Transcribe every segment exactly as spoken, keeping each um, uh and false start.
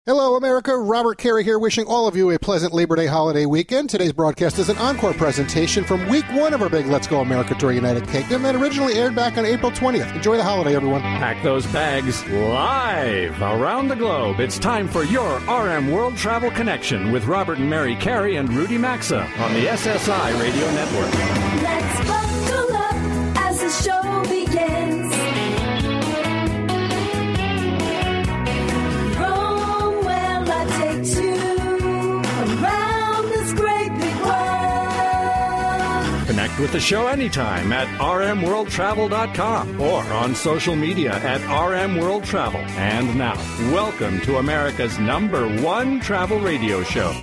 Hello, America. Robert Carey here, wishing all of you a pleasant Labor Day holiday weekend. Today's broadcast is an encore presentation from week one of our big Let's Go America Tour United Kingdom that originally aired back on April twentieth. Enjoy the holiday, everyone. Pack those bags live around the globe. It's time for your R M World Travel Connection with Robert and Mary Carey and Rudy Maxa on the S S I Radio Network. Let's buckle up as the show begins. Connect with the show anytime at r m world travel dot com or on social media at R M World Travel. And now, welcome to America's number one travel radio show.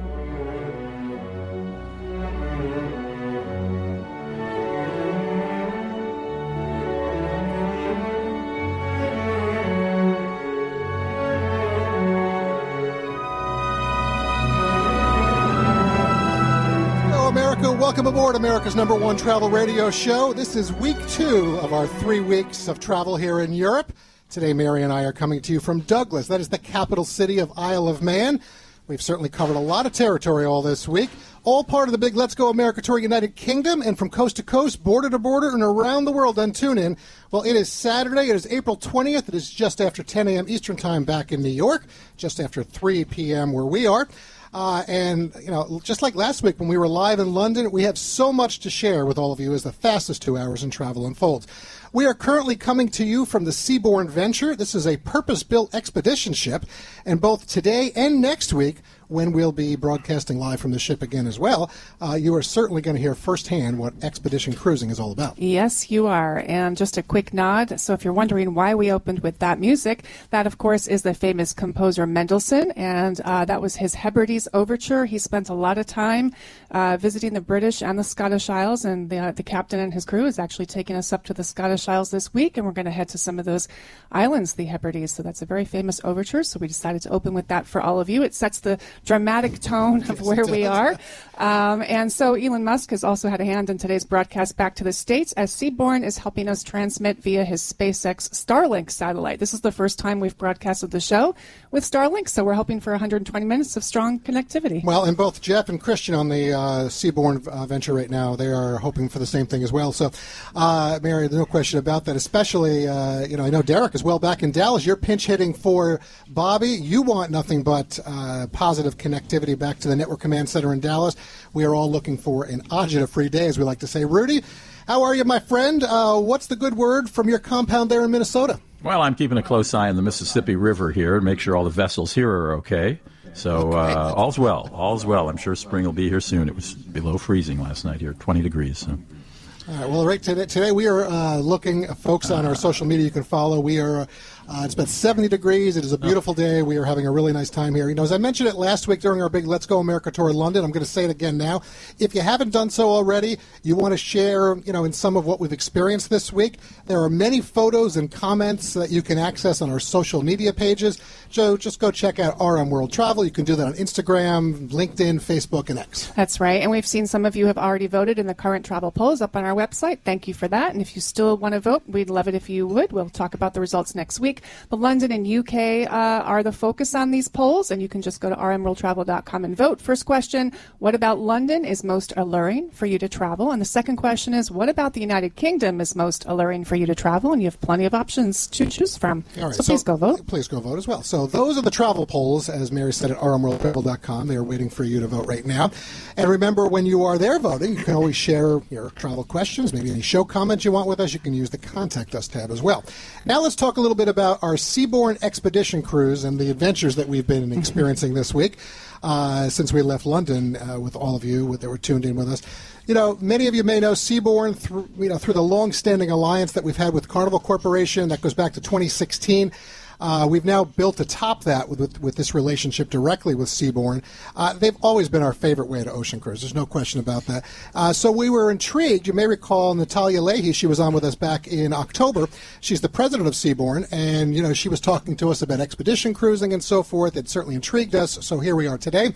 Welcome aboard America's number one travel radio show. This is week two of our three weeks of travel here in Europe. Today, Mary and I are coming to you from Douglas. That is the capital city of Isle of Man. We've certainly covered a lot of territory all this week. All part of the big Let's Go America Tour United Kingdom, and from coast to coast, border to border, and around the world on TuneIn. Well, it is Saturday. It is April twentieth. It is just after ten a.m. Eastern Time back in New York, just after three p.m. where we are. Uh, and, you know, just like last week when we were live in London, we have so much to share with all of you as the fastest two hours in travel unfolds. We are currently coming to you from the Seabourn Venture. This is a purpose-built expedition ship, and both today and next week, when we'll be broadcasting live from the ship again as well, uh, you are certainly going to hear firsthand what expedition cruising is all about. Yes, you are. And just a quick nod, so if you're wondering why we opened with that music, that, of course, is the famous composer Mendelssohn, and uh, that was his Hebrides Overture. He spent a lot of time uh, visiting the British and the Scottish Isles, and the, uh, the captain and his crew is actually taking us up to the Scottish Isles this week, and we're going to head to some of those islands, the Hebrides. So that's a very famous overture, so we decided to open with that for all of you. It sets the dramatic tone of where we are. Um, and so Elon Musk has also had a hand in today's broadcast back to the States, as Seabourn is helping us transmit via his SpaceX Starlink satellite. This is the first time we've broadcasted the show with Starlink, so we're hoping for one hundred twenty minutes of strong connectivity. Well, and both Jeff and Christian on the uh, Seabourn uh, venture right now, they are hoping for the same thing as well. So, uh, Mary, there's no question about that, especially, uh, you know, I know Derek is well back in Dallas. You're pinch hitting for Bobby. You want nothing but uh, positive connectivity back to the Network Command Center in Dallas. We are all looking for an agita-free day, as we like to say. Rudy, how are you, my friend? Uh, what's the good word from your compound there in Minnesota? Well, I'm keeping a close eye on the Mississippi River here and make sure all the vessels here are okay. So okay. uh, all's well. All's well. I'm sure spring will be here soon. It was below freezing last night here, twenty degrees. So. All right. Well, right today, today we are uh, looking, folks, on our social media you can follow. We are. Uh, it's been seventy degrees. It is a beautiful day. We are having a really nice time here. You know, as I mentioned it last week during our big Let's Go America Tour in London, I'm going to say it again now. If you haven't done so already, you want to share, you know, in some of what we've experienced this week, there are many photos and comments that you can access on our social media pages. So just go check out R M World Travel. You can do that on Instagram, LinkedIn, Facebook, and X. That's right. And we've seen some of you have already voted in the current travel polls up on our website. Thank you for that. And if you still want to vote, we'd love it if you would. We'll talk about the results next week. But London and U K uh, are the focus on these polls, and you can just go to r m world travel dot com and vote. First question, what about London is most alluring for you to travel? And the second question is, what about the United Kingdom is most alluring for you to travel? And you have plenty of options to choose from. All right, so, so please go vote. Please go vote as well. So those are the travel polls, as Mary said, at r m world travel dot com. They are waiting for you to vote right now. And remember, when you are there voting, you can always share your travel questions, maybe any show comments you want with us. You can use the Contact Us tab as well. Now let's talk a little bit about our Seabourn Expedition Cruise and the adventures that we've been experiencing this week uh, since we left London uh, with all of you that were tuned in with us. You know, many of you may know Seabourn through, you know, through the long-standing alliance that we've had with Carnival Corporation that goes back to twenty sixteen. Uh, we've now built atop that with, with, with this relationship directly with Seabourn. Uh, they've always been our favorite way to ocean cruise. There's no question about that. Uh, so we were intrigued. You may recall Natalia Leahy. She was on with us back in October. She's the president of Seabourn, and, you know, she was talking to us about expedition cruising and so forth. It certainly intrigued us, so here we are today.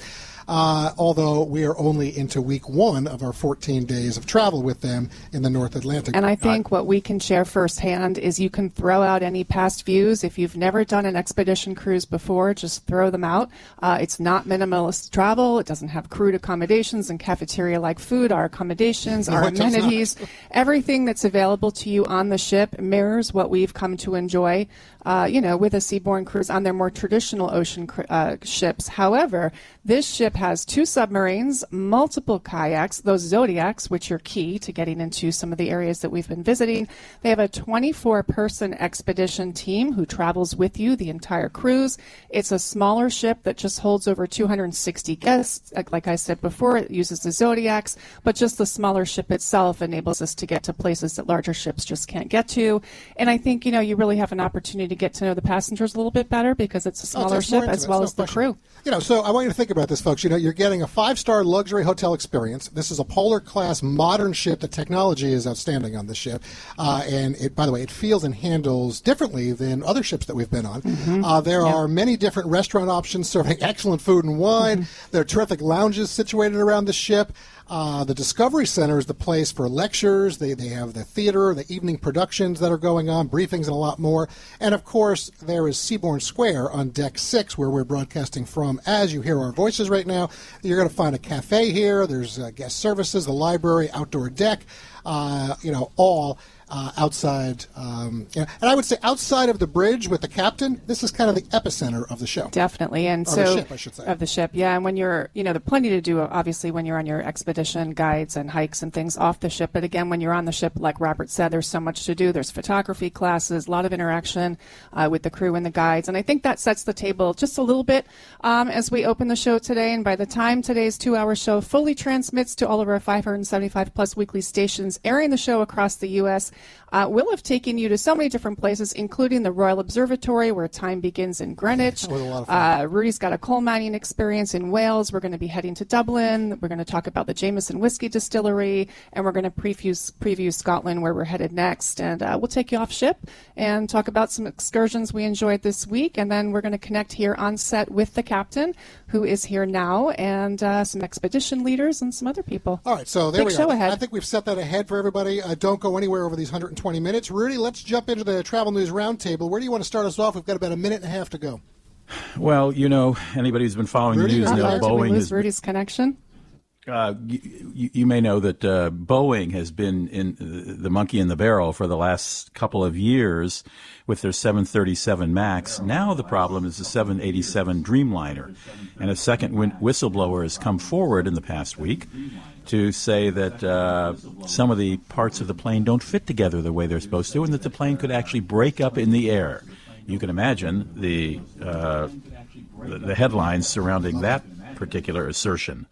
uh, although we are only into week one of our fourteen days of travel with them in the North Atlantic. And I think what we can share firsthand is you can throw out any past views. If you've never done an expedition cruise before, just throw them out. Uh, it's not minimalist travel. It doesn't have crude accommodations and cafeteria-like food. Our accommodations, No, our it does not. amenities, everything that's available to you on the ship mirrors what we've come to enjoy, uh, you know, with a seaborne cruise on their more traditional ocean cr- uh, ships. However, this ship has two submarines, multiple kayaks, those Zodiacs, which are key to getting into some of the areas that we've been visiting. They have a twenty-four person expedition team who travels with you the entire cruise. It's a smaller ship that just holds over two hundred sixty guests. Like, like I said before, it uses the Zodiacs, but just the smaller ship itself enables us to get to places that larger ships just can't get to. And I think, you know, you really have an opportunity to get to know the passengers a little bit better because it's a Oh, smaller it's more ship as intimate, well no as the question. crew. You know, so I want you to think about this, folks. You know, you're getting a five-star luxury hotel experience. This is a Polar-class modern ship. The technology is outstanding on this ship. Uh, and, it, by the way, it feels and handles differently than other ships that we've been on. Mm-hmm. Uh, there are many different restaurant options serving excellent food and wine. Mm-hmm. There are terrific lounges situated around the ship. Uh, the Discovery Center is the place for lectures. They they have the theater, the evening productions that are going on, briefings, and a lot more. And, of course, there is Seabourn Square on Deck six, where we're broadcasting from. As you hear our voices right now, you're going to find a cafe here. There's uh, guest services, the library, outdoor deck, uh, you know, all uh, outside. Um, you know, and I would say outside of the bridge with the captain, this is kind of the epicenter of the show. Definitely. And Or so the ship, I should say. of the ship. Yeah. And when you're, you know, there's plenty to do, obviously, when you're on your expedition guides and hikes and things off the ship. But again, when you're on the ship, like Robert said, there's so much to do. There's photography classes, a lot of interaction uh, with the crew and the guides. And I think that sets the table just a little bit um, as we open the show today. And by the time today's two-hour show fully transmits to all of our five hundred seventy-five plus weekly stations airing the show across the U S, uh, we'll have taken you to so many different places, including the Royal Observatory, where time begins in Greenwich. That was a lot of fun. Uh, Rudy's got a coal mining experience in Wales. We're going to be heading to Dublin. We're going to talk about the Jameson Whiskey Distillery, and we're going to preview, preview Scotland, where we're headed next. And uh, we'll take you off ship and talk about some excursions we enjoyed this week. And then we're going to connect here on set with the captain, who is here now, and uh, some expedition leaders and some other people. All right, so there Big we show go. ahead. I think we've set that ahead for everybody. Uh, don't go anywhere over these one hundred twenty minutes. Rudy, let's jump into the Travel News Roundtable. Where do you want to start us off? We've got about a minute and a half to go. Well, you know, anybody who's been following Rudy, the news you're knows there. Did we Boeing lose is. Rudy's connection? Uh, you, you may know that uh, Boeing has been in uh, the monkey in the barrel for the last couple of years with their seven thirty-seven MAX. Now the problem is the seven eighty-seven Dreamliner. And a second win- whistleblower has come forward in the past week to say that uh, some of the parts of the plane don't fit together the way they're supposed to, and that the plane could actually break up in the air. You can imagine the uh, the, the headlines surrounding that particular assertion.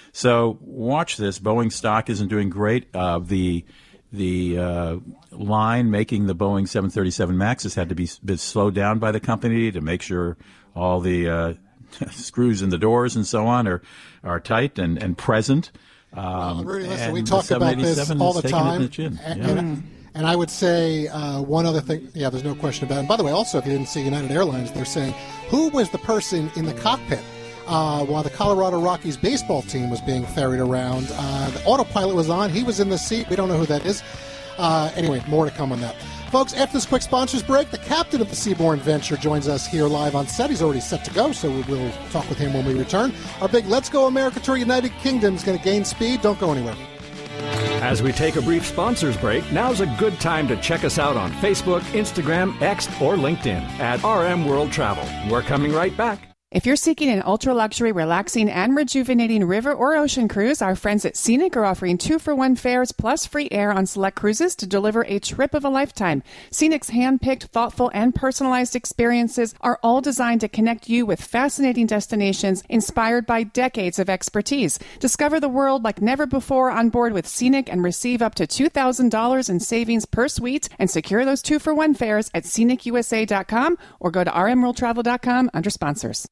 So watch this. Boeing stock isn't doing great. Uh, the the uh, line making the Boeing seven thirty-seven MAX has had to be, be slowed down by the company to make sure all the uh, screws in the doors and so on are are tight and, and present. Um, Uh, Rudy, listen, and we the talk about this seven eighty-seven all is the taking it in time. the chin. And, Yeah. and, and I would say uh, one other thing. Yeah, there's no question about it. And by the way, also, if you didn't see United Airlines, they're saying, who was the person in the cockpit uh, while the Colorado Rockies baseball team was being ferried around? Uh, the autopilot was on. He was in the seat. We don't know who that is. Uh, anyway, more to come on that. Folks, after this quick sponsors break, the captain of the Seabourn Venture joins us here live on set. He's already set to go, so we'll talk with him when we return. Our big Let's Go America Tour United Kingdom is going to gain speed. Don't go anywhere. As we take a brief sponsors break, now's a good time to check us out on Facebook, Instagram, X, or LinkedIn at R M World Travel. We're coming right back. If you're seeking an ultra-luxury, relaxing, and rejuvenating river or ocean cruise, our friends at Scenic are offering two-for-one fares plus free air on select cruises to deliver a trip of a lifetime. Scenic's hand-picked, thoughtful, and personalized experiences are all designed to connect you with fascinating destinations inspired by decades of expertise. Discover the world like never before on board with Scenic and receive up to two thousand dollars in savings per suite and secure those two-for-one fares at scenic u s a dot com or go to r m world travel dot com under sponsors.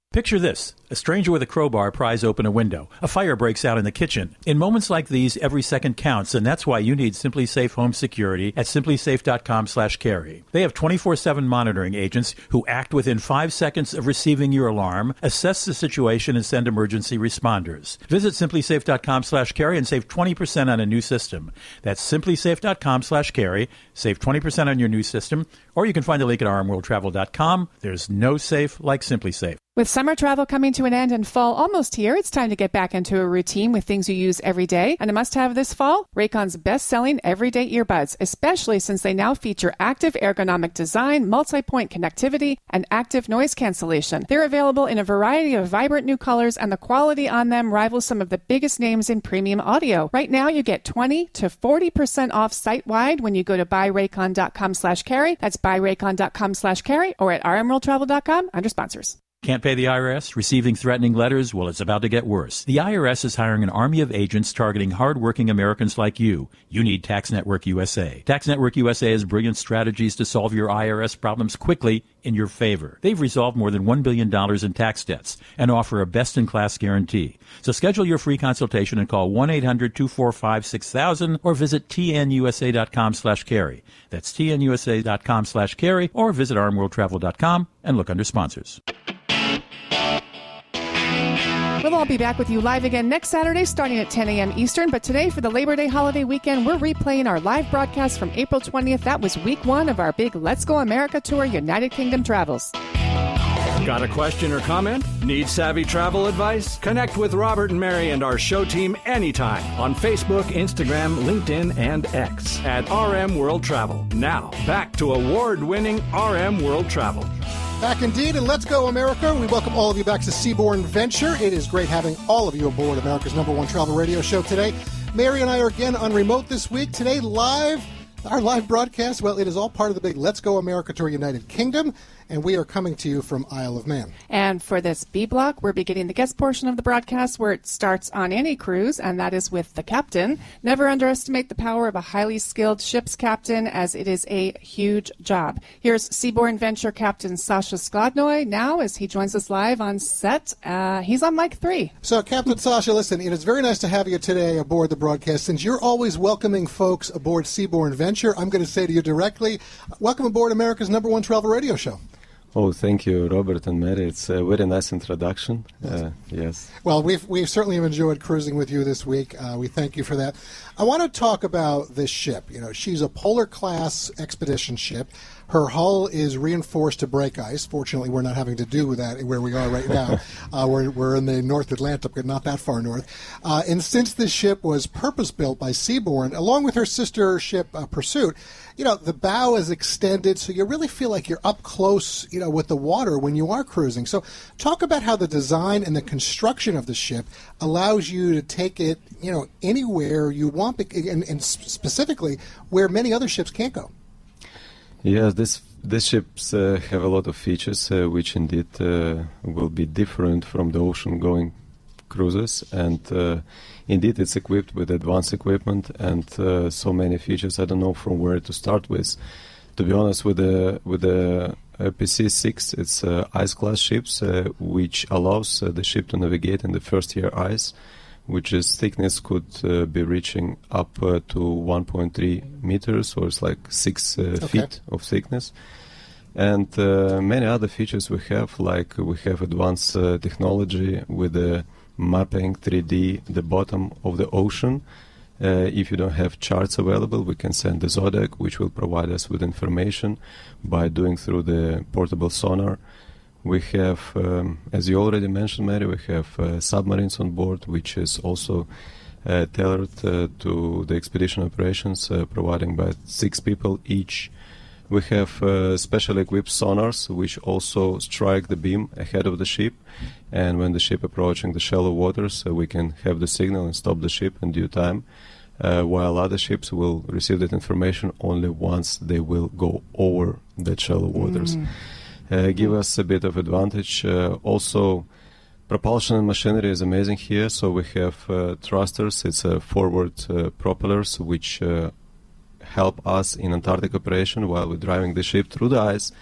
Picture this. A stranger with a crowbar pries open a window. A fire breaks out in the kitchen. In moments like these, every second counts, and that's why you need SimpliSafe Home Security at SimpliSafe.com slash carry. They have twenty-four seven monitoring agents who act within five seconds of receiving your alarm, assess the situation, and send emergency responders. Visit SimpliSafe.com slash carry and save twenty percent on a new system. That's SimpliSafe.com slash carry. Save twenty percent on your new system, or you can find the link at R M World Travel dot com. There's no safe like SimpliSafe. With summer travel coming to an end and fall almost here, it's time to get back into a routine with things you use every day. And a must-have this fall, Raycon's best-selling everyday earbuds, especially since they now feature active ergonomic design, multi-point connectivity, and active noise cancellation. They're available in a variety of vibrant new colors, and the quality on them rivals some of the biggest names in premium audio. Right now, you get twenty to forty percent off site-wide when you go to buyraycon.com slash carry. That's buyraycon.com slash carry or at R M World Travel dot com under sponsors. Can't pay the I R S? Receiving threatening letters? Well, it's about to get worse. The I R S is hiring an army of agents targeting hardworking Americans like you. You need Tax Network U S A. Tax Network U S A has brilliant strategies to solve your I R S problems quickly in your favor. They've resolved more than one billion dollars in tax debts and offer a best-in-class guarantee. So schedule your free consultation and call one eight hundred two four five six thousand or visit tnusa.com slash carry. That's tnusa.com slash carry or visit R M World Travel dot com and look under sponsors. We'll all be back with you live again next Saturday starting at ten a.m. Eastern. But today, for the Labor Day holiday weekend, we're replaying our live broadcast from April twentieth. That was week one of our big Let's Go America Tour United Kingdom travels. Got a question or comment? Need savvy travel advice? Connect with Robert and Mary and our show team anytime on Facebook, Instagram, LinkedIn, and X at R M World Travel. Now, back to award-winning R M World Travel. Back indeed, and let's go, America. We welcome all of you back to Seabourn Venture. It is great having all of you aboard America's number one travel radio show today. Mary and I are again on remote this week. Today, live, our live broadcast, well, it is all part of the big Let's Go America Tour United Kingdom, and we are coming to you from Isle of Man. And for this B block, we're beginning the guest portion of the broadcast where it starts on any cruise, and that is with the captain. Never underestimate the power of a highly skilled ship's captain, as it is a huge job. Here's Seabourn Venture Captain Sasha Skladnoy now as he joins us live on set. Uh, he's on mic three. So, Captain Sasha, listen, it is very nice to have you today aboard the broadcast. Since you're always welcoming folks aboard Seabourn Venture, I'm going to say to you directly, welcome aboard America's number one travel radio show. Oh, thank you, Robert and Mary. It's a very nice introduction. Uh, yes. Well, we've we've certainly enjoyed cruising with you this week. Uh, we thank you for that. I want to talk about this ship. You know, she's a polar class expedition ship. Her hull is reinforced to break ice. Fortunately, we're not having to do that where we are right now. uh, we're, we're in the North Atlantic, but not that far north. Uh, and since this ship was purpose-built by Seabourn, along with her sister ship, uh, Pursuit, you know, the bow is extended, so you really feel like you're up close, you know, with the water when you are cruising. So talk about how the design and the construction of the ship allows you to take it, you know, anywhere you want, and, and specifically where many other ships can't go. Yes, this these ships uh, have a lot of features uh, which indeed uh, will be different from the ocean-going cruises, and uh, indeed it's equipped with advanced equipment and uh, so many features. I don't know from where to start with. To be honest, with the with the uh, P C six, it's uh, ice-class ships, uh, which allows uh, the ship to navigate in the first-year ice, which is thickness could uh, be reaching up uh, to one point three meters, or it's like six uh, okay. feet of thickness. And uh, many other features we have, like we have advanced uh, technology with the mapping three D the bottom of the ocean. Uh, if you don't have charts available, we can send the Zodiac, which will provide us with information by doing through the portable sonar. We have, um, as you already mentioned, Mary, we have uh, submarines on board, which is also uh, tailored uh, to the expedition operations, uh, providing by six people each. We have uh, specially equipped sonars, which also strike the beam ahead of the ship, and when the ship approaching the shallow waters, uh, we can have the signal and stop the ship in due time, uh, while other ships will receive that information only once they will go over that shallow waters. Mm. Uh, give us a bit of advantage. Uh, also, propulsion and machinery is amazing here. So we have uh, thrusters. It's uh, forward uh, propellers, which uh, help us in Antarctic operation while we're driving the ship through the ice.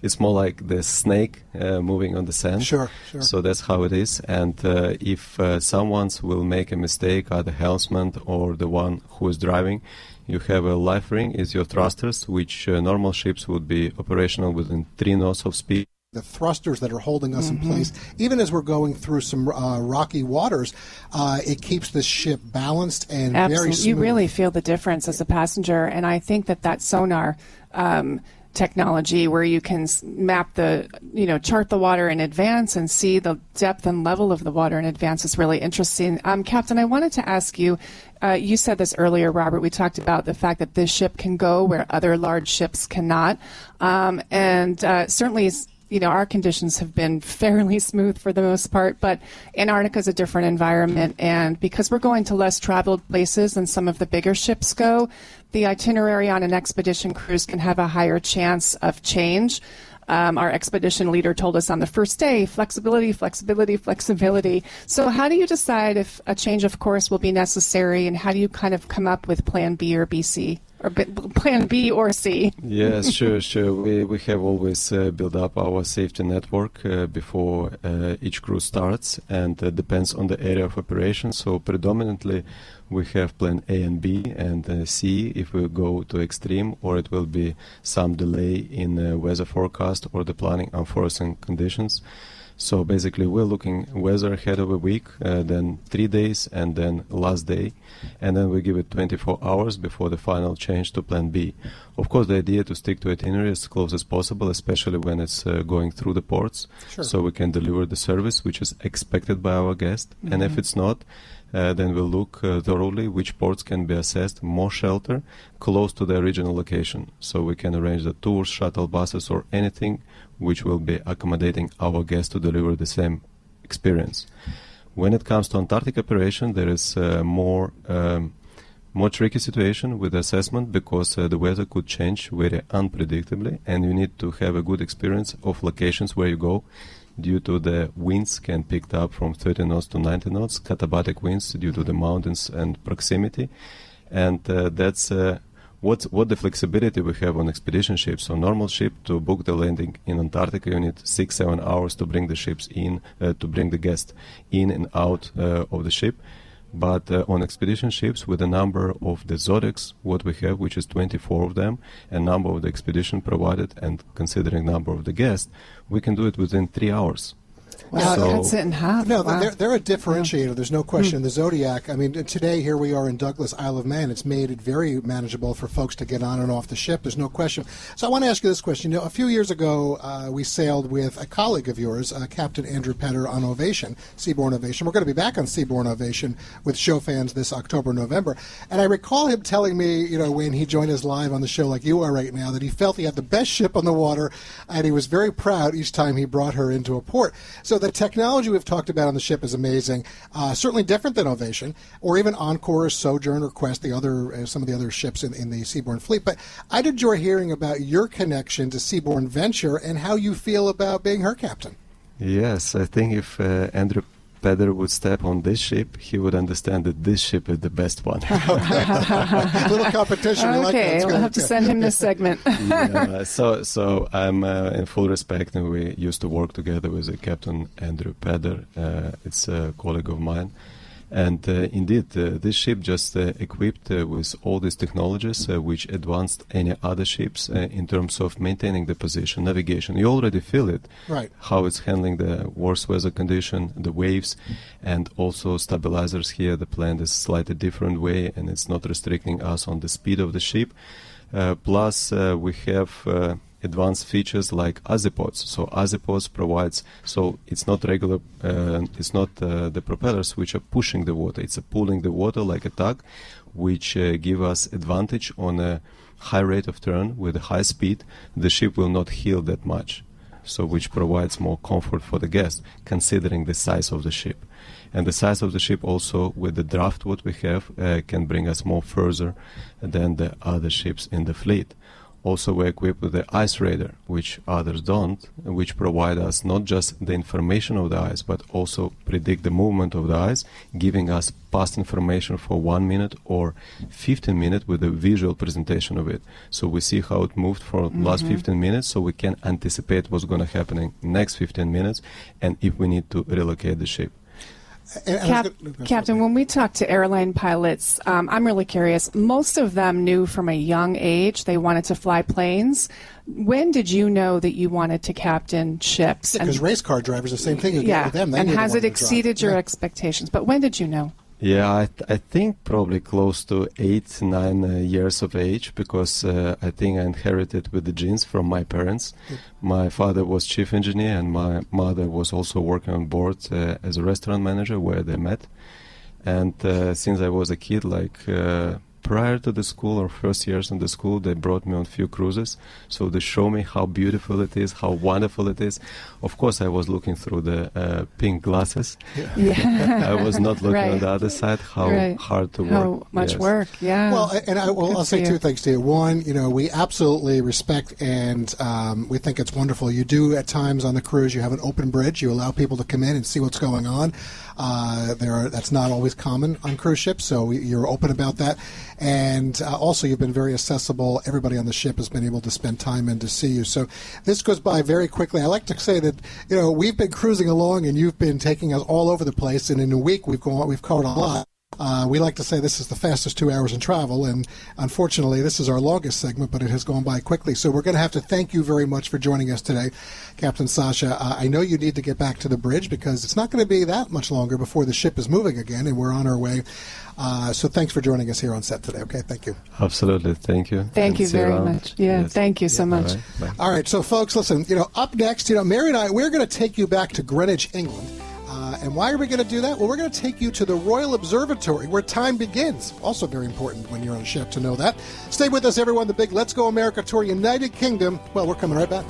it's more like the snake uh, moving on the sand. Sure, sure. So that's how it is. And uh, if uh, someone will make a mistake, either helmsman or the one who is driving, you have a life ring, is your thrusters, which uh, normal ships would be operational within three knots of speed. The thrusters that are holding us mm-hmm. in place, even as we're going through some uh, rocky waters, uh, it keeps the ship balanced and Absolutely. very smooth. You really feel the difference as a passenger, and I think that that sonar um, technology where you can map the, you know, chart the water in advance and see the depth and level of the water in advance is really interesting. Um, Captain, I wanted to ask you, uh, you said this earlier, Robert, we talked about the fact that this ship can go where other large ships cannot, um, and uh, certainly you know, our conditions have been fairly smooth for the most part, but Antarctica is a different environment, and because we're going to less traveled places than some of the bigger ships go, the itinerary on an expedition cruise can have a higher chance of change. Um, our expedition leader told us on the first day, flexibility, flexibility, flexibility. So how do you decide if a change of course will be necessary, and how do you kind of come up with plan B or B, C? Or plan B or C? Yes, sure, sure. We we have always uh, built up our safety network uh, before uh, each cruise starts, and uh, depends on the area of operation. So predominantly, we have plan A and B and uh, C if we go to extreme, or it will be some delay in uh, weather forecast or the planning unforeseen conditions. So basically, we're looking weather ahead of a week, uh, then three days, and then last day, and then we give it twenty-four hours before the final change to Plan B. Of course, the idea to stick to itinerary as close as possible, especially when it's uh, going through the ports, sure. so we can deliver the service which is expected by our guest. Mm-hmm. And if it's not, uh, then we'll look uh, thoroughly which ports can be assessed more shelter close to the original location, so we can arrange the tours, shuttle buses, or anything which will be accommodating our guests to deliver the same experience. When it comes to Antarctic operation, there is uh, more um, more tricky situation with assessment, because uh, the weather could change very unpredictably, and you need to have a good experience of locations where you go, due to the winds can pick up from thirty knots to ninety knots, katabatic winds due to the mountains and proximity, and uh, that's uh, What what the flexibility we have on expedition ships. On normal ship, to book the landing in Antarctica, you need six, seven hours to bring the ships in, uh, to bring the guest in and out uh, of the ship. But uh, on expedition ships, with the number of the Zodiacs, what we have, which is twenty-four of them, and number of the expedition provided, and considering number of the guests, we can do it within three hours. Wow, so, cuts it in half. No, wow. they're, they're a differentiator. Yeah. There's no question. Mm. The Zodiac, I mean, today here we are in Douglas, Isle of Man. It's made it very manageable for folks to get on and off the ship. There's no question. So I want to ask you this question. You know, a few years ago, uh, we sailed with a colleague of yours, uh, Captain Andrew Pedder, on Ovation, Seabourn Ovation. We're going to be back on Seabourn Ovation with show fans this October, November. And I recall him telling me, you know, when he joined us live on the show like you are right now, that he felt he had the best ship on the water, and he was very proud each time he brought her into a port. So the technology we've talked about on the ship is amazing. Uh, certainly different than Ovation, or even Encore, Sojourner, Quest, the other uh, some of the other ships in, in the Seabourn fleet. But I'd enjoy hearing about your connection to Seabourn Venture and how you feel about being her captain. Yes, I think if uh, Andrew Pedder would step on this ship, he would understand that this ship is the best one. A little competition. Okay, like that. we'll have to send him this segment. yeah, so, so I'm uh, in full respect, and we used to work together with uh, Captain Andrew Pedder. Uh, it's a colleague of mine. And uh, indeed, uh, this ship just uh, equipped uh, with all these technologies uh, which advanced any other ships uh, in terms of maintaining the position, navigation. You already feel it, right? How it's handling the worst weather condition, the waves, and also stabilizers here. The plant is slightly different way, and it's not restricting us on the speed of the ship. Uh, plus, uh, we have uh, advanced features like azipods. So azipods provides, so it's not regular, uh, it's not uh, the propellers which are pushing the water, it's a pulling the water like a tug, which uh, give us advantage on a high rate of turn with a high speed. The ship will not heel that much, so which provides more comfort for the guest, considering the size of the ship. And the size of the ship also, with the draft what we have, uh, can bring us more further than the other ships in the fleet. Also, we're equipped with the ice radar, which others don't, which provide us not just the information of the ice, but also predict the movement of the ice, giving us past information for one minute or fifteen minutes with a visual presentation of it. So we see how it moved for mm-hmm. last fifteen minutes, so we can anticipate what's going to happen in next fifteen minutes, and if we need to relocate the ship. And, and Cap- gonna, Captain, when we talk to airline pilots, um, I'm really curious. Most of them knew from a young age they wanted to fly planes. When did you know that you wanted to captain ships? Because yeah, race car drivers, the same thing. You yeah, get with them. They and has it to exceeded drive. your yeah. expectations? But when did you know? Yeah, I, th- I think probably close to eight, nine uh, years of age, because uh, I think I inherited with the genes from my parents. Mm. My father was chief engineer, and my mother was also working on board uh, as a restaurant manager, where they met. And uh, since I was a kid, like uh, prior to the school or first years in the school, they brought me on a few cruises. So they show me how beautiful it is, how wonderful it is. Of course, I was looking through the uh, pink glasses. Yeah. Yeah. I was not looking right. on the other side, how right. hard to work. How much yes. work, yeah. Well, and I, well, I'll say two things to you. One, you know, we absolutely respect and um, we think it's wonderful. You do at times on the cruise, you have an open bridge. You allow people to come in and see what's going on. Uh, there are, that's not always common on cruise ships, so you're open about that. And uh, also, you've been very accessible. Everybody on the ship has been able to spend time in to see you. So this goes by very quickly. I like to say that, you know, we've been cruising along, and you've been taking us all over the place. And in a week, we've gone, we've covered a lot. Uh, we like to say this is the fastest two hours in travel, and unfortunately, this is our longest segment, but it has gone by quickly. So we're going to have to thank you very much for joining us today, Captain Sasha. Uh, I know you need to get back to the bridge because it's not going to be that much longer before the ship is moving again, and we're on our way. Uh, so thanks for joining us here on set today, okay? Thank you. Absolutely. Thank you. Thank and you very around. much. Yeah, yes. Thank you so yeah. much. All right. All right, so folks, listen, you know, up next, you know, Mary and I, we're going to take you back to Greenwich, England. Uh, and why are we going to do that? Well, we're going to take you to the Royal Observatory, where time begins. Also very important when you're on a ship to know that. Stay with us, everyone. The big Let's Go America Tour United Kingdom. Well, we're coming right back.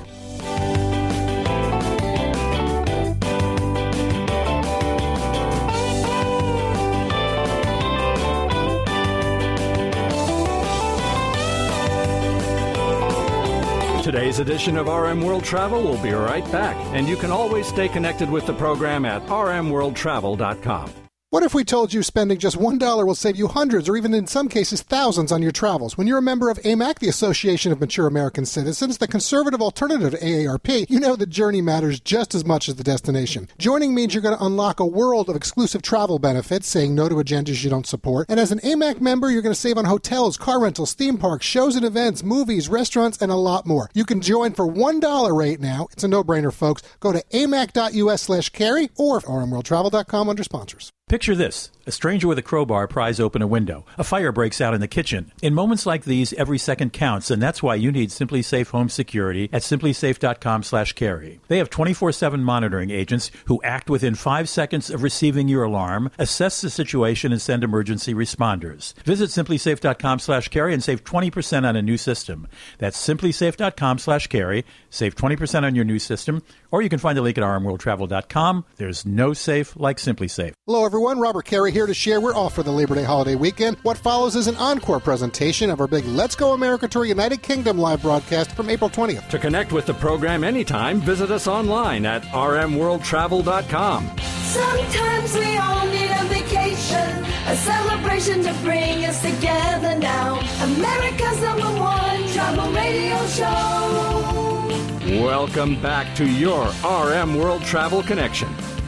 Today's edition of R M World Travel will be right back, and you can always stay connected with the program at r m world travel dot com. What if we told you spending just one dollar will save you hundreds or even in some cases thousands on your travels? When you're a member of A M A C, the Association of Mature American Citizens, the conservative alternative to A A R P, you know the journey matters just as much as the destination. Joining means you're going to unlock a world of exclusive travel benefits, saying no to agendas you don't support. And as an A M A C member, you're going to save on hotels, car rentals, theme parks, shows and events, movies, restaurants, and a lot more. You can join for one dollar right now. It's a no-brainer, folks. Go to a m a c dot u s slash carry or r m world travel dot com under sponsors. Picture this. A stranger with a crowbar pries open a window. A fire breaks out in the kitchen. In moments like these, every second counts, and that's why you need Simply Safe Home Security at simply safe dot com slash carry. They have twenty-four seven monitoring agents who act within five seconds of receiving your alarm, assess the situation, and send emergency responders. Visit simply safe dot com slash carry and save twenty percent on a new system. That's simply safe dot com slash carry. Save twenty percent on your new system, or you can find the link at r m world travel dot com. There's no safe like Simply Safe. Hello, everyone. Robert Carey here to share. We're off for the Labor Day holiday weekend. What follows is an encore presentation of our big Let's Go America Tour United Kingdom live broadcast from April twentieth. To connect with the program anytime, visit us online at r m world travel dot com. Sometimes we all need a vacation, a celebration to bring us together now. America's number one travel radio show. Welcome back to your R M World Travel Connection.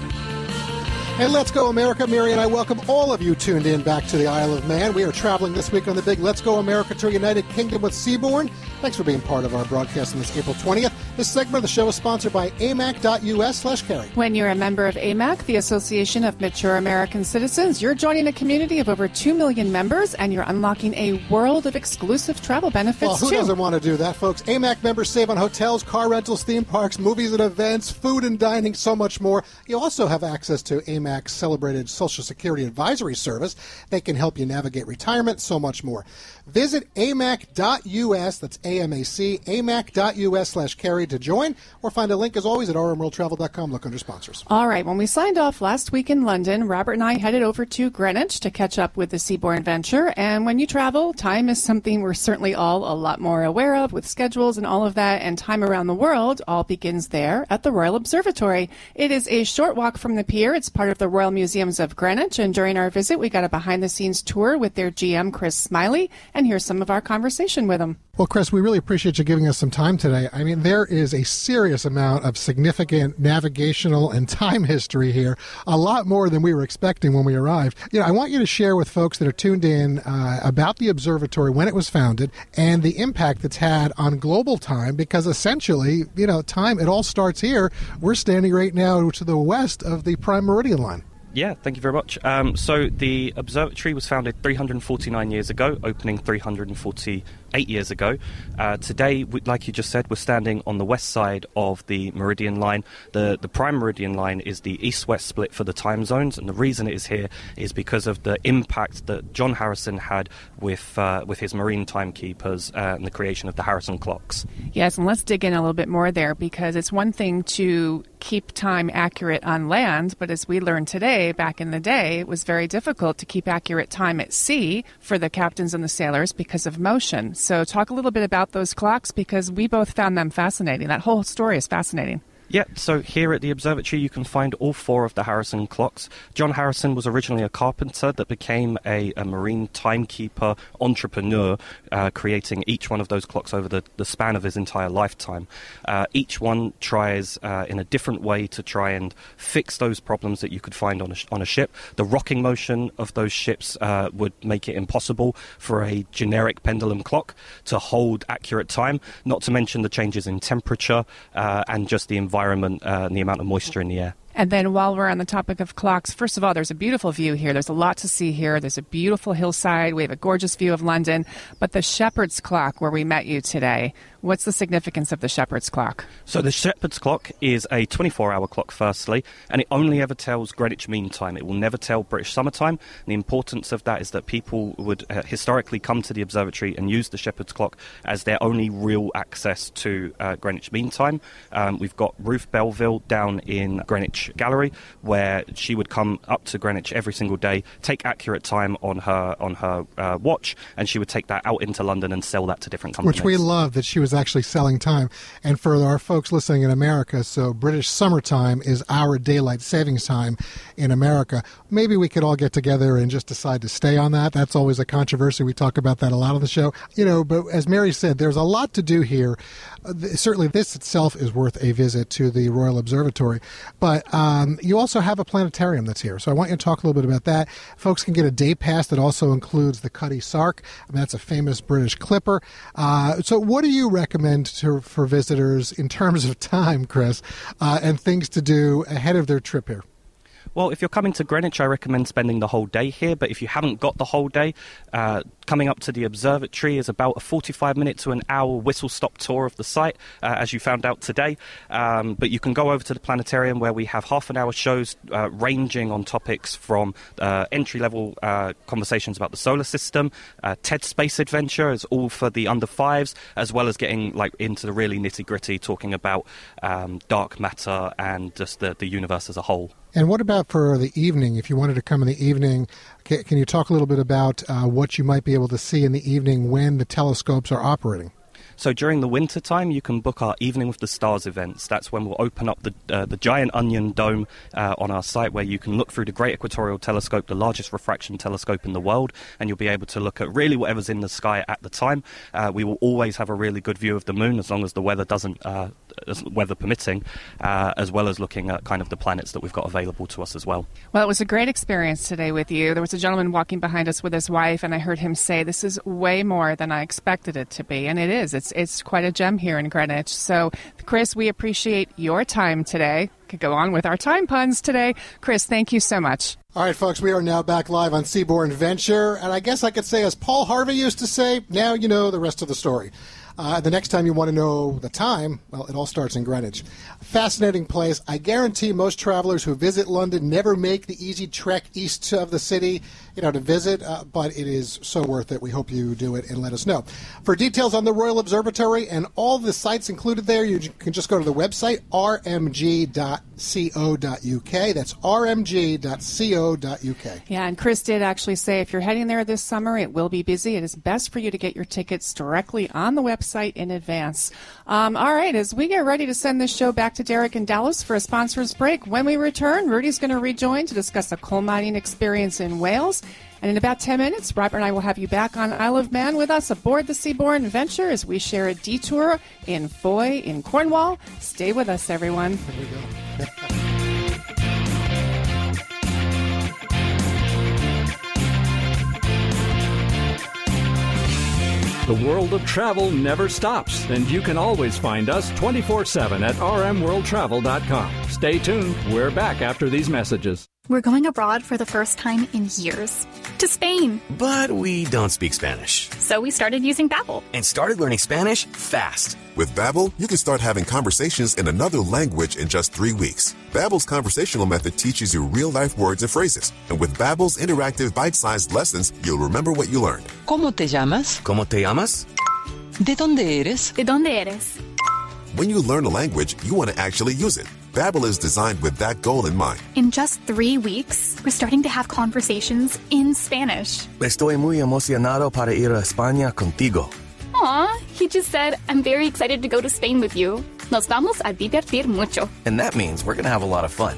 And Let's Go America. Mary and I welcome all of you tuned in back to the Isle of Man. We are traveling this week on the big Let's Go America Tour United Kingdom with Seabourn. Thanks for being part of our broadcast on this April twentieth. This segment of the show is sponsored by a m a c dot u s slash carry. When you're a member of A M A C, the Association of Mature American Citizens, you're joining a community of over two million members, and you're unlocking a world of exclusive travel benefits, Well, who too. doesn't want to do that, folks? A M A C members save on hotels, car rentals, theme parks, movies and events, food and dining, so much more. You also have access to A M A C's celebrated Social Security Advisory Service. They can help you navigate retirement, so much more. Visit a m a c dot u s, that's A M A C, a m a c dot u s slash carry free to join, or find a link, as always, at r m world travel dot com. Look under sponsors. All right. When we signed off last week in London, Robert and I headed over to Greenwich to catch up with the Seabourn Venture. And when you travel, time is something we're certainly all a lot more aware of, with schedules and all of that. And time around the world all begins there at the Royal Observatory. It is a short walk from the pier. It's part of the Royal Museums of Greenwich. And during our visit, we got a behind-the-scenes tour with their G M, Chris Smiley. And here's some of our conversation with him. Well, Chris, we really appreciate you giving us some time today. I mean, there is a serious amount of significant navigational and time history here, a lot more than we were expecting when we arrived. You know, I want you to share with folks that are tuned in uh, about the observatory, when it was founded, and the impact it's had on global time, because essentially, you know, time, it all starts here. We're standing right now to the west of the Prime Meridian line. Yeah, thank you very much. Um, so the observatory was founded three hundred forty-nine years ago, opening three hundred forty-eight years ago. Uh, today, we, like you just said, we're standing on the west side of the Meridian line. The the Prime Meridian line is the east-west split for the time zones, and the reason it is here is because of the impact that John Harrison had with uh, with his marine timekeepers uh, and the creation of the Harrison clocks. Yes, and let's dig in a little bit more there, because it's one thing to keep time accurate on land, but as we learned today, back in the day, it was very difficult to keep accurate time at sea for the captains and the sailors because of motion. So talk a little bit about those clocks, because we both found them fascinating. That whole story is fascinating. Yeah, so here at the observatory you can find all four of the Harrison clocks. John Harrison was originally a carpenter that became a, a marine timekeeper entrepreneur, uh, creating each one of those clocks over the, the span of his entire lifetime. Uh, each one tries uh, in a different way to try and fix those problems that you could find on a, on a ship. The rocking motion of those ships uh, would make it impossible for a generic pendulum clock to hold accurate time, not to mention the changes in temperature uh, and just the environment environment uh, and the amount of moisture in the air. And then while we're on the topic of clocks, first of all, there's a beautiful view here. There's a lot to see here. There's a beautiful hillside. We have a gorgeous view of London. But the Shepherd's Clock, where we met you today, what's the significance of the Shepherd's Clock? So the Shepherd's Clock is a twenty-four hour clock, firstly, and it only ever tells Greenwich Mean Time. It will never tell British Summertime. And the importance of that is that people would uh, historically come to the observatory and use the Shepherd's Clock as their only real access to uh, Greenwich Mean Time. Um, we've got Ruth Belville down in Greenwich Gallery, where she would come up to Greenwich every single day, take accurate time on her on her uh, watch, and she would take that out into London and sell that to different companies. Which we love, that she was actually selling time. And for our folks listening in America, so British summertime is our daylight savings time in America. Maybe we could all get together and just decide to stay on that. That's always a controversy. We talk about that a lot on the show. You know, but as Mary said, there's a lot to do here. Uh, th- certainly this itself is worth a visit to the Royal Observatory. But um, you also have a planetarium that's here. So I want you to talk a little bit about that. Folks can get a day pass that also includes the Cutty Sark. I mean, that's a famous British clipper. Uh, so what do you recommend to, for visitors in terms of time, Chris, uh, and things to do ahead of their trip here? Well, if you're coming to Greenwich, I recommend spending the whole day here. But if you haven't got the whole day, uh, coming up to the observatory is about a forty-five minute to an hour whistle-stop tour of the site, uh, as you found out today. Um, but you can go over to the planetarium, where we have half an hour shows uh, ranging on topics from uh, entry-level uh, conversations about the solar system. Uh, TED Space Adventure is all for the under fives, as well as getting like into the really nitty-gritty, talking about um, dark matter and just the, the universe as a whole. And what about for the evening? If you wanted to come in the evening, can, can you talk a little bit about uh, what you might be able to see in the evening when the telescopes are operating? So during the winter time, you can book our Evening with the Stars events. That's when we'll open up the uh, the giant onion dome uh, on our site, where you can look through the Great Equatorial Telescope, the largest refraction telescope in the world, and you'll be able to look at really whatever's in the sky at the time. Uh, we will always have a really good view of the moon, as long as the weather doesn't, uh, weather permitting, uh, as well as looking at kind of the planets that we've got available to us as well. Well, it was a great experience today with you. There was a gentleman walking behind us with his wife, and I heard him say, "This is way more than I expected it to be," and it is. It's it's quite a gem here in Greenwich. So, Chris, we appreciate your time today. Could go on with our time puns today. Chris, thank you so much. All right, folks, we are now back live on Seabourn Venture, and I guess I could say, as Paul Harvey used to say, now you know the rest of the story. Uh, the next time you want to know the time, well, it all starts in Greenwich. Fascinating place. I guarantee most travelers who visit London never make the easy trek east of the city, you know, to visit, uh, but it is so worth it. We hope you do it and let us know. For details on the Royal Observatory and all the sites included there, you can just go to the website r m g dot co dot u k. That's r m g dot co dot u k. Yeah, and Chris did actually say if you're heading there this summer, it will be busy. It is best for you to get your tickets directly on the website in advance. Um, all right, as we get ready to send this show back to Derek in Dallas for a sponsors break, when we return, Rudy's going to rejoin to discuss a coal mining experience in Wales. And in about ten minutes, Robert and I will have you back on Isle of Man with us aboard the Seabourn Venture as we share a detour in Foy in Cornwall. Stay with us, everyone. Here we go. The world of travel never stops, and you can always find us twenty-four seven at r m world travel dot com. Stay tuned. We're back after these messages. We're going abroad for the first time in years. To Spain. But we don't speak Spanish. So we started using Babbel. And started learning Spanish fast. With Babbel, you can start having conversations in another language in just three weeks. Babbel's conversational method teaches you real-life words and phrases. And with Babbel's interactive bite-sized lessons, you'll remember what you learned. ¿Cómo te llamas? ¿Cómo te llamas? ¿De dónde eres? ¿De dónde eres? When you learn a language, you want to actually use it. Babbel is designed with that goal in mind. In just three weeks, we're starting to have conversations in Spanish. Estoy muy emocionado para ir a España contigo. Aw, he just said, I'm very excited to go to Spain with you. Nos vamos a divertir mucho. And that means we're going to have a lot of fun.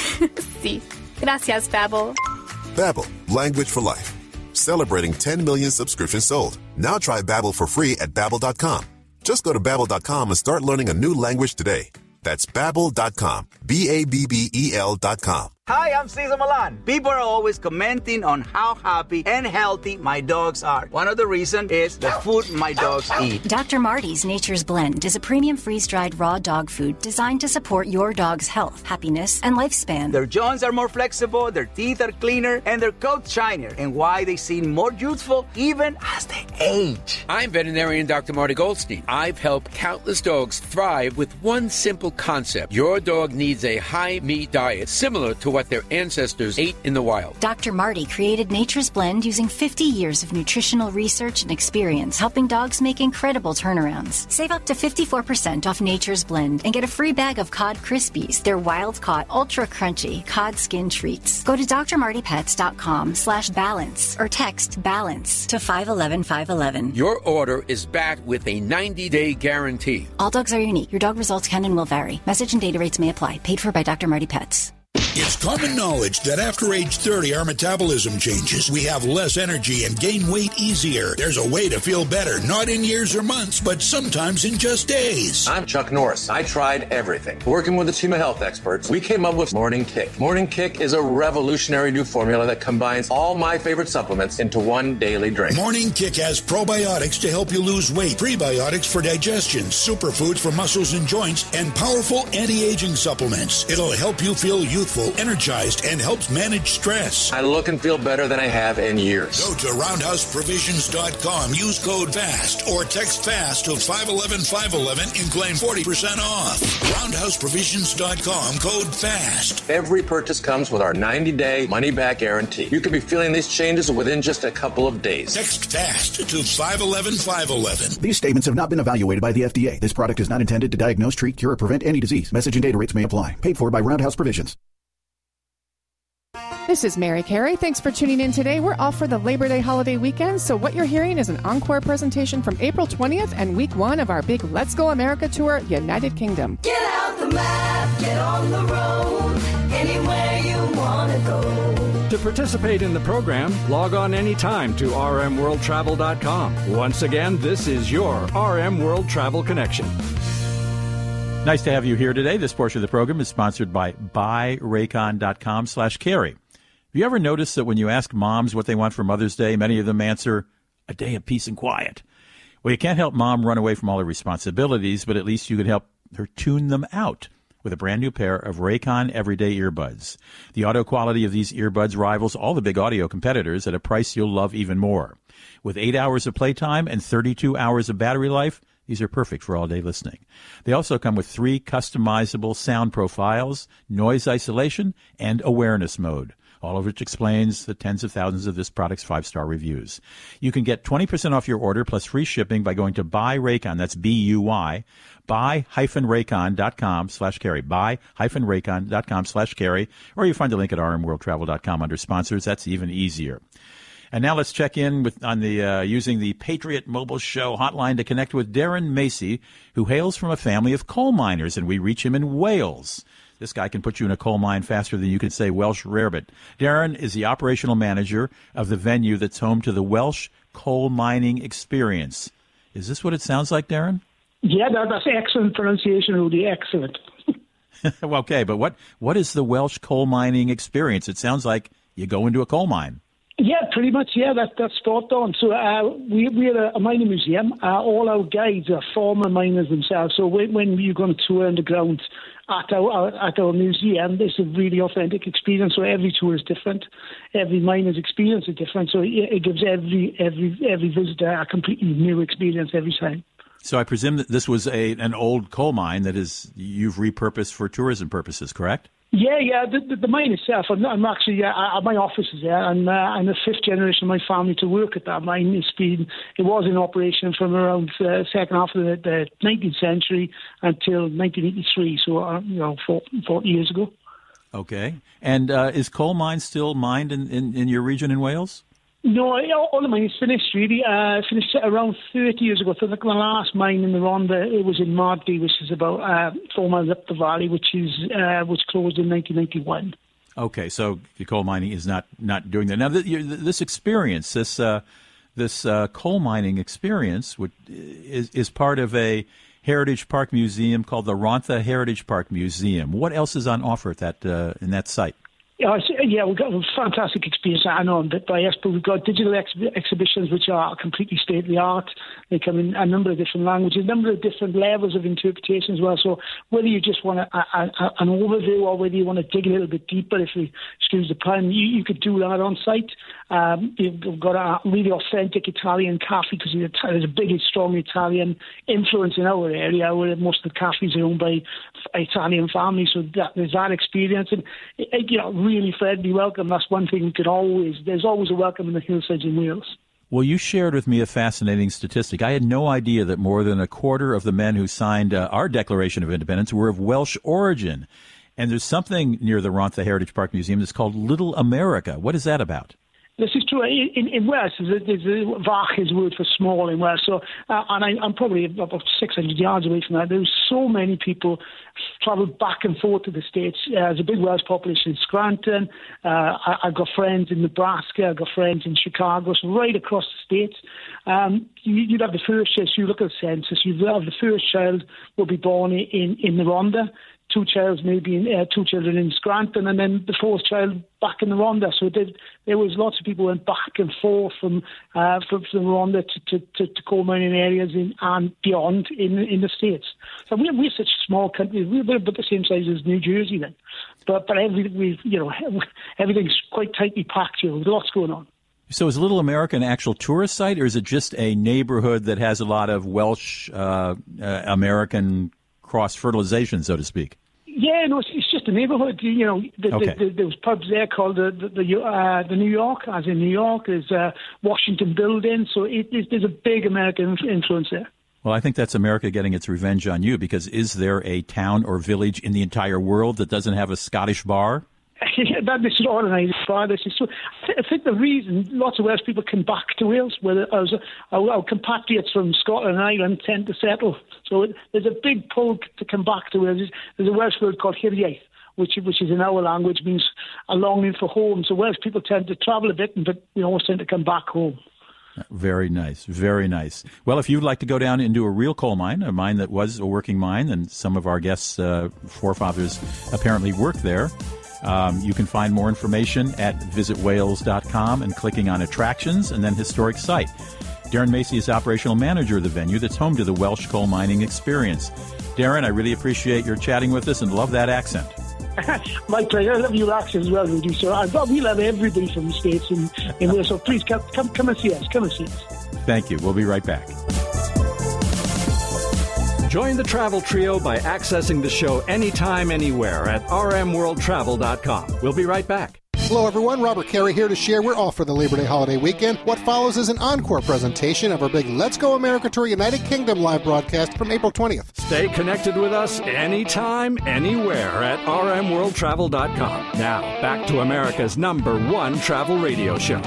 Sí. Gracias, Babbel. Babbel, language for life. Celebrating ten million subscriptions sold. Now try Babbel for free at babbel dot com. Just go to babbel dot com and start learning a new language today. That's babbel dot com. B A B B E L dot com. Hi, I'm Cesar Milan. People are always commenting on how happy and healthy my dogs are. One of the reasons is the food my dogs eat. Doctor Marty's Nature's Blend is a premium freeze-dried raw dog food designed to support your dog's health, happiness, and lifespan. Their joints are more flexible, their teeth are cleaner, and their coats shinier. And why they seem more youthful even as they age. I'm veterinarian Doctor Marty Goldstein. I've helped countless dogs thrive with one simple concept. Your dog needs a high-meat diet similar to what what their ancestors ate in the wild. Doctor Marty created Nature's Blend using fifty years of nutritional research and experience, helping dogs make incredible turnarounds. Save up to fifty-four percent off Nature's Blend and get a free bag of Cod Krispies, their wild-caught, ultra-crunchy cod skin treats. Go to d r marty pets dot com slash balance or text BALANCE to five one one five one one. Your order is backed with a ninety-day guarantee. All dogs are unique. Your dog results can and will vary. Message and data rates may apply. Paid for by Doctor Marty Pets. It's common knowledge that after age thirty, our metabolism changes. We have less energy and gain weight easier. There's a way to feel better, not in years or months, but sometimes in just days. I'm Chuck Norris. I tried everything. Working with a team of health experts, we came up with Morning Kick. Morning Kick is a revolutionary new formula that combines all my favorite supplements into one daily drink. Morning Kick has probiotics to help you lose weight, prebiotics for digestion, superfoods for muscles and joints, and powerful anti-aging supplements. It'll help you feel youthful, energized, and helps manage stress. I look and feel better than I have in years. Go to roundhouse provisions dot com, use code FAST, or text FAST to five one one five one one and claim forty percent off. roundhouse provisions dot com, code FAST. Every purchase comes with our ninety-day money-back guarantee. You could be feeling these changes within just a couple of days. Text FAST to five one one five one one. These statements have not been evaluated by the F D A. This product is not intended to diagnose, treat, cure, or prevent any disease. Message and data rates may apply. Paid for by Roundhouse Provisions. This is Mary Carey. Thanks for tuning in today. We're off for the Labor Day holiday weekend, so what you're hearing is an encore presentation from April twentieth and week one of our big Let's Go America Tour, United Kingdom. Get out the map, get on the road, anywhere you want to go. To participate in the program, log on anytime to r m world travel dot com. Once again, this is your R M World Travel Connection. Nice to have you here today. This portion of the program is sponsored by buy raycon dot com slash carry. Have you ever noticed that when you ask moms what they want for Mother's Day, many of them answer, a day of peace and quiet? Well, you can't help mom run away from all her responsibilities, but at least you can help her tune them out with a brand new pair of Raycon Everyday Earbuds. The audio quality of these earbuds rivals all the big audio competitors at a price you'll love even more. With eight hours of playtime and thirty-two hours of battery life, These are perfect for all-day listening. They also come with three customizable sound profiles, noise isolation, and awareness mode, all of which explains the tens of thousands of this product's five-star reviews. You can get twenty percent off your order plus free shipping by going to Buy Raycon. That's B U Y. Buy-Raycon.com slash carry. Buy-Raycon.com slash carry. Or you find the link at r m world travel dot com under sponsors. That's even easier. And now let's check in with on the uh, using the Patriot Mobile Show hotline to connect with Darren Macy, who hails from a family of coal miners, and we reach him in Wales. This guy can put you in a coal mine faster than you can say Welsh rarebit. Darren is the operational manager of the venue that's home to the Welsh Coal Mining Experience. Is this what it sounds like, Darren? Yeah, that, that's excellent pronunciation, Rudy. Excellent. Well, okay, but what what is the Welsh Coal Mining Experience? It sounds like you go into a coal mine. Yeah, pretty much. Yeah, that, that's spot on. So uh, we, we're a, a mining museum. Uh, all our guides are former miners themselves. So when, when you're going to tour underground at our at our museum, it's a really authentic experience. So every tour is different. Every miner's experience is different. So it, it gives every every every visitor a completely new experience every time. So I presume that this was a an old coal mine that is you've repurposed for tourism purposes, correct? Yeah, yeah. The, the, the mine itself, I'm, I'm actually, uh, I, my office is there, and uh, I'm the fifth generation of my family to work at that mine. It's been, it was in operation from around the uh, second half of the, the nineteenth century until nineteen eighty-three, so, uh, you know, forty years ago. Okay. And uh, is coal mine still mined in, in, in your region in Wales? No, all the mine is finished, really. Uh, finished around thirty years ago. So the last mine in the Rhondda, it was in Mardley, which is about uh, four miles up the valley, which is uh, which closed in nineteen ninety-one. Okay, so the coal mining is not, not doing that. Now, th- this experience, this uh, this uh, coal mining experience, which is, is part of a Heritage Park Museum called the Rhondda Heritage Park Museum. What else is on offer at that uh, in that site? Yeah, yeah, we've got a fantastic experience. I know that by us, but we've got digital ex- exhibitions which are completely state-of-the-art. They come in a number of different languages, a number of different levels of interpretation as well. So whether you just want a, a, a, an overview or whether you want to dig a little bit deeper, if you excuse the pun, you, you could do that on site. Um, you've got a really authentic Italian cafe because there's a big, strong Italian influence in our area where most of the cafes are owned by Italian families. So that, there's that experience. And, you know, really friendly welcome. That's one thing we could always, there's always a welcome in the hillsides in Wales. Well, you shared with me a fascinating statistic. I had no idea that more than a quarter of the men who signed uh, our Declaration of Independence were of Welsh origin. And there's something near the Rhondda Heritage Park Museum that's called Little America. What is that about? This is true. In, in Wales, there's a, there's a Fach is word for small in Wales. So, uh, and I, I'm probably about six hundred yards away from that. There's so many people travel back and forth to the States. Uh, there's a big Welsh population in Scranton. Uh, I, I've got friends in Nebraska. I've got friends in Chicago. So right across the States. Um, you, you'd have the first, as you look at the census, you'd have the first child will be born in, in the Rhondda. Two children, maybe in, uh, two children in Scranton, and then the fourth child back in the Rhondda. So did, there was lots of people went back and forth from uh, from, from the Rhondda to, to, to, to coal mining areas in, and beyond in in the States. So we're, we're such a small country. We're about the same size as New Jersey then, but but every we you know everything's quite tightly packed here. There's lots going on. So is Little America an actual tourist site, or is it just a neighborhood that has a lot of Welsh uh, uh, American cross-fertilization, so to speak? Yeah, no, it's, it's just a neighborhood. You know, the, okay. the, the, there was pubs there called the the, the, uh, the New York, as in New York. There's uh, Washington Building, so it, it, there's a big American influence there. Well, I think that's America getting its revenge on you, because is there a town or village in the entire world that doesn't have a Scottish bar? Yeah, that this is organised by this. So I think the reason lots of Welsh people come back to Wales, where our, our compatriots from Scotland and Ireland tend to settle. So it, there's a big pull to come back to Wales. There's a Welsh word called Hiriaeth, which which is in our language means a longing for home. So Welsh people tend to travel a bit, but we always tend to come back home. Very nice, very nice. Well, if you'd like to go down into a real coal mine, a mine that was a working mine, and some of our guests' uh, forefathers apparently worked there, Um, you can find more information at visit wales dot com and clicking on attractions and then historic site. Darren Macy is operational manager of the venue that's home to the Welsh Coal Mining Experience. Darren, I really appreciate your chatting with us and love that accent. My pleasure. I love your accent as well, Rudy. So I thought we love everybody from the States in, in Wales. So please come, come, come and see us. Come and see us. Thank you. We'll be right back. Join the travel trio by accessing the show anytime, anywhere at r m world travel dot com. We'll be right back. Hello, everyone. Robert Carey here to share. We're off for the Labor Day holiday weekend. What follows is an encore presentation of our big Let's Go America Tour United Kingdom live broadcast from April twentieth. Stay connected with us anytime, anywhere at r m world travel dot com. Now, back to America's number one travel radio show.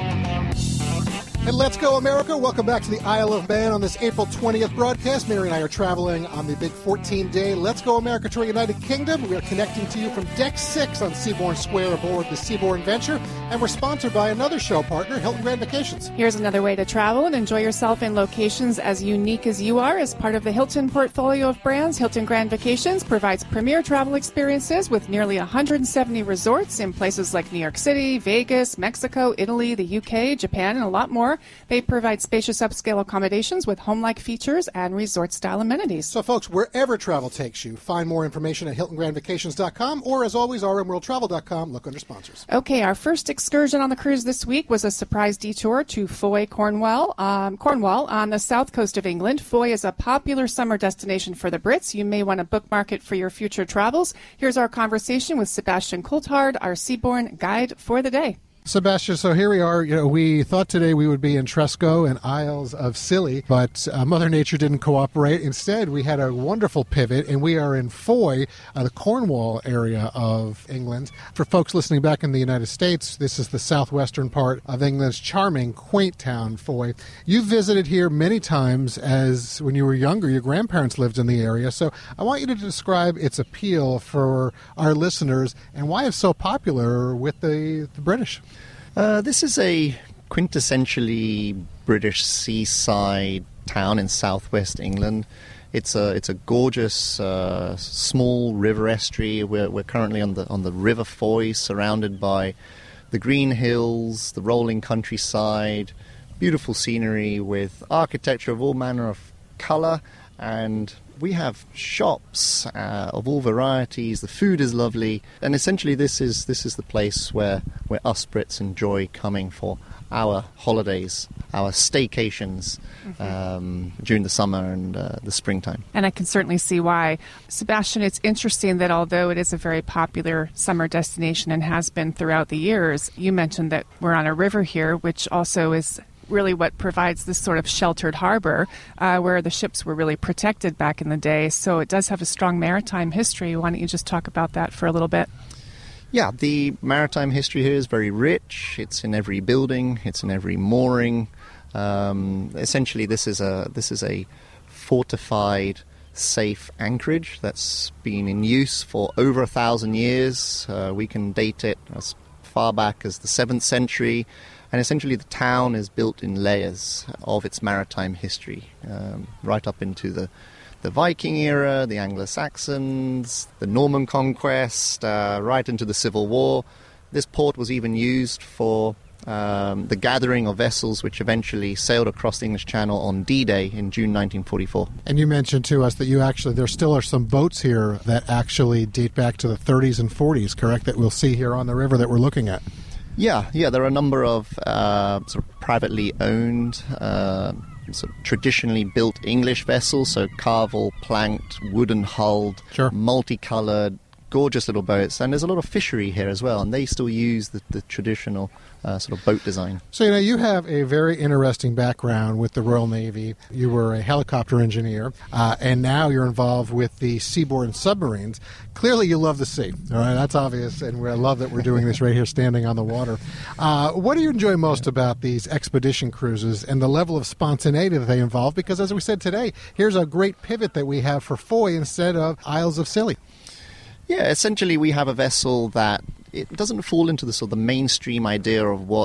And Let's Go America. Welcome back to the Isle of Man on this April twentieth broadcast. Mary and I are traveling on the big fourteen-day Let's Go America Tour United Kingdom. We are connecting to you from Deck six on Seabourn Square aboard the Seabourn Venture. And we're sponsored by another show partner, Hilton Grand Vacations. Here's another way to travel and enjoy yourself in locations as unique as you are. As part of the Hilton portfolio of brands, Hilton Grand Vacations provides premier travel experiences with nearly one hundred seventy resorts in places like New York City, Vegas, Mexico, Italy, the U K, Japan, and a lot more. They provide spacious upscale accommodations with home-like features and resort-style amenities. So, folks, wherever travel takes you, find more information at hilton grand vacations dot com or, as always, r m world travel dot com. Look under sponsors. Okay, our first excursion on the cruise this week was a surprise detour to Foy, Cornwall. Um, Cornwall on the south coast of England. Foy is a popular summer destination for the Brits. You may want to bookmark it for your future travels. Here's our conversation with Sebastian Coulthard, our Seabourn guide for the day. Sebastian, so here we are. You know, we thought today we would be in Tresco and Isles of Scilly, but uh, Mother Nature didn't cooperate. Instead, we had a wonderful pivot, and we are in Foy, uh, the Cornwall area of England. For folks listening back in the United States, this is the southwestern part of England's charming, quaint town, Foy. You've visited here many times as when you were younger. Your grandparents lived in the area, so I want you to describe its appeal for our listeners and why it's so popular with the, the British. Uh, this is a quintessentially British seaside town in southwest England. It's a it's a gorgeous uh, small river estuary. We're we're currently on the on the River Foy, surrounded by the green hills, the rolling countryside, beautiful scenery with architecture of all manner of colour, and we have shops uh, of all varieties. The food is lovely, and essentially this is this is the place where, where us Brits enjoy coming for our holidays, our staycations mm-hmm. um, during the summer and uh, the springtime. And I can certainly see why. Sebastian, it's interesting that although it is a very popular summer destination and has been throughout the years, you mentioned that we're on a river here, which also is really what provides this sort of sheltered harbor uh, where the ships were really protected back in the day. So it does have a strong maritime history. Why don't you just talk about that for a little bit? Yeah, the maritime history here is very rich. It's in every building. It's in every mooring. Um, essentially, this is a this is a fortified, safe anchorage that's been in use for over a thousand years. Uh, we can date it as far back as the seventh century. And essentially the town is built in layers of its maritime history, um, right up into the, the Viking era, the Anglo-Saxons, the Norman conquest, uh, right into the Civil War. This port was even used for um, the gathering of vessels which eventually sailed across the English Channel on D-Day in June nineteen forty-four. And you mentioned to us that you actually, there still are some boats here that actually date back to the thirties and forties, correct, that we'll see here on the river that we're looking at? Yeah, yeah, there are a number of uh, sort of privately owned, uh, sort of traditionally built English vessels, so carvel, planked, wooden hulled, sure. multicolored, gorgeous little boats. And there's a lot of fishery here as well, and they still use the, the traditional uh, sort of boat design. So, you know, you have a very interesting background with the Royal Navy. You were a helicopter engineer, uh, and now you're involved with the seaborne submarines. Clearly you love the sea, all right? That's obvious, and I love that we're doing this right here standing on the water. Uh, what do you enjoy most about these expedition cruises and the level of spontaneity that they involve? Because, as we said today, here's a great pivot that we have for Foy instead of Isles of Scilly. Yeah, essentially we have a vessel that it doesn't fall into the sort of the mainstream idea of what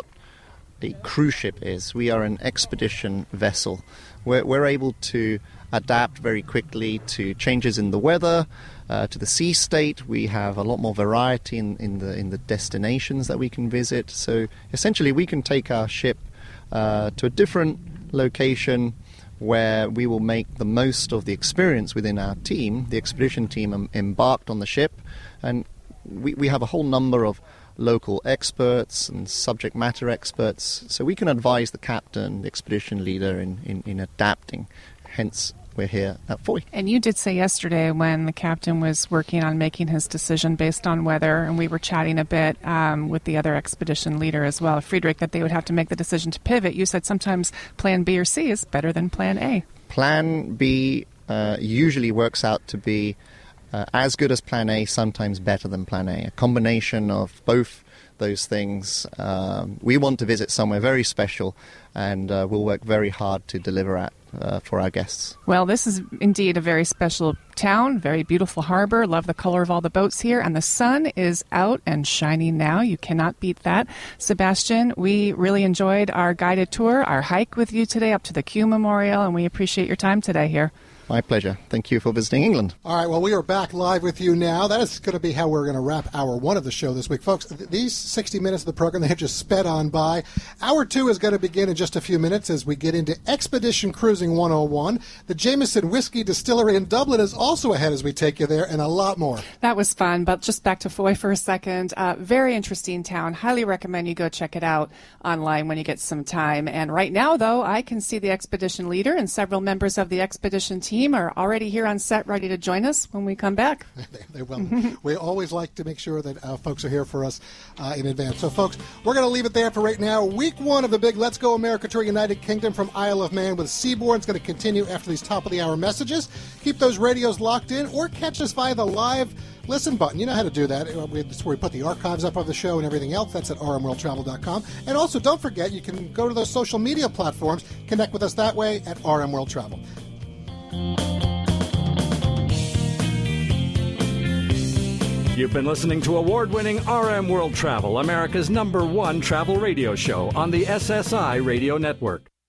a cruise ship is. We are an expedition vessel. We're, we're able to adapt very quickly to changes in the weather, uh, to the sea state. We have a lot more variety in, in the in the destinations that we can visit. So essentially we can take our ship uh, to a different location where we will make the most of the experience within our team. The expedition team em- embarked on the ship, and we, we have a whole number of local experts and subject matter experts, so we can advise the captain, the expedition leader, in, in, in adapting, hence we're here at Foy. And you did say yesterday when the captain was working on making his decision based on weather, and we were chatting a bit um, with the other expedition leader as well, Friedrich, that they would have to make the decision to pivot. You said sometimes plan B or C is better than plan A. Plan B uh, usually works out to be uh, as good as plan A, sometimes better than plan A. A combination of both those things. Um, we want to visit somewhere very special, and uh, we'll work very hard to deliver at uh, for our guests. Well, this is indeed a very special town, very beautiful harbor. Love the color of all the boats here, and the sun is out and shining now. You cannot beat that. Sebastian, we really enjoyed our guided tour, our hike with you today up to the Q Memorial, and we appreciate your time today here. My pleasure. Thank you for visiting England. All right, well, we are back live with you now. That is going to be how we're going to wrap hour one of the show this week. Folks, th- these sixty minutes of the program, they have just sped on by. Hour two is going to begin in just a few minutes as we get into Expedition Cruising one oh one. The Jameson Whiskey Distillery in Dublin is also ahead as we take you there, and a lot more. That was fun, but just back to Foy for a second. Uh, very interesting town. Highly recommend you go check it out online when you get some time. And right now, though, I can see the expedition leader and several members of the expedition team are already here on set ready to join us when we come back. they, they will. We always like to make sure that uh, folks are here for us uh, in advance. So, folks, we're going to leave it there for right now. Week one of the big Let's Go America Tour United Kingdom from Isle of Man with Seabourn is going to continue after these top-of-the-hour messages. Keep those radios locked in or catch us via the live listen button. You know how to do that. It's where we put the archives up of the show and everything else. That's at r m world travel dot com. And also, don't forget, you can go to those social media platforms, connect with us that way at R M World Travel. You've been listening to award-winning R M World Travel, America's number one travel radio show on the S S I Radio Network.